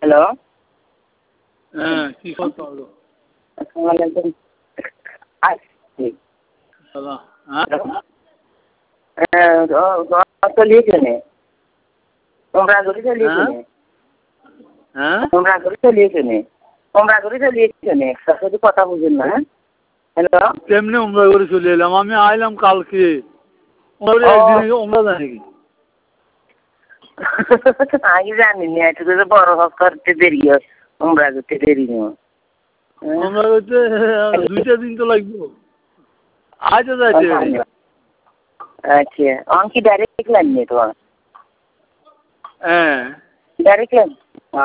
Hello. হ্যাঁ, কি করতে হলো? আসসালামু আলাইকুম। আসছি। সালাম। হ্যাঁ? চলিয়ে চলে তোমরা ঘুরে চলিয়ে হ্যাঁ? চলে হ্যাঁ? তোমরা ঘুরে চলিয়ে চলে তোমরা ঘুরে চলিয়ে চলে তার সাথে কথা বুঝেন না। হ্যালো। কেমনে উমরা করে চলে এলাম? আমি আইলাম কালকে। ওরা ও একদিনে উমরা যায় নাকি? আমি জানিনি একটু তো বড় করতে দেরি হয় তোমরা করতে দেরি হয়। উমরা করতে 2টা দিন তো লাগবে। আজ যাইতে পারি। আচ্ছা অঙ্কি ডাইরেক্ট লাগবে তোমার হ্যাঁ। ডাইরেক্ট লাগবে।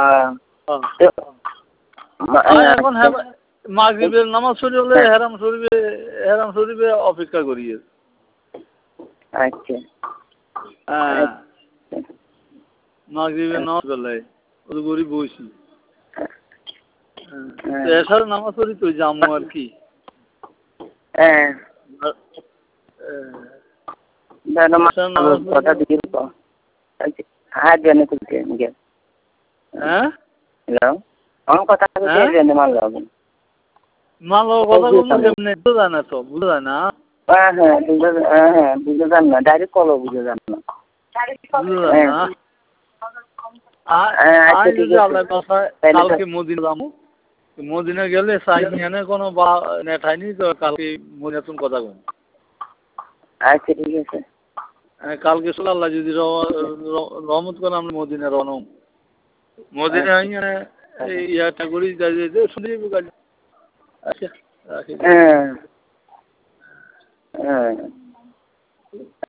এখন মাগরিবের নামাজ শরীফ হলে হেরাম শরীফে অপেক্ষা করি। আচ্ছা হ্যাঁ। মাগরিবের নামাজ বেলায় ওই গরিব বইছি। এসার নামাজ পড়ি তো যামু আর কি। হ্যাঁ কথা দিয়ে হাত জানে তুলতে হ্যাঁ? হ্যালো আমার কথা বলতে জানে মাল যাবেন মালো কথা বলবো কেমনে তো যায় না তো বুঝা যায় না। বুঝে যান না ডাইরেক্ট কল বুঝে যান না বুঝা যায় না। আজ যদি আল্লাহ কথা কালকে মদিনা যাবো। মদিনা গেলে সাইনে কোনো নেঠাইনি তো কালকে মদিনাতুন কথা কম। আচ্ছা ঠিক আছে। কালকে সকাল আল্লাহ যদি রহমত করে আমরা মদিনা রওনা মদিনা ইয়াটা করি যাই শুনে যাবো। আচ্ছা রাখি। হ্যাঁ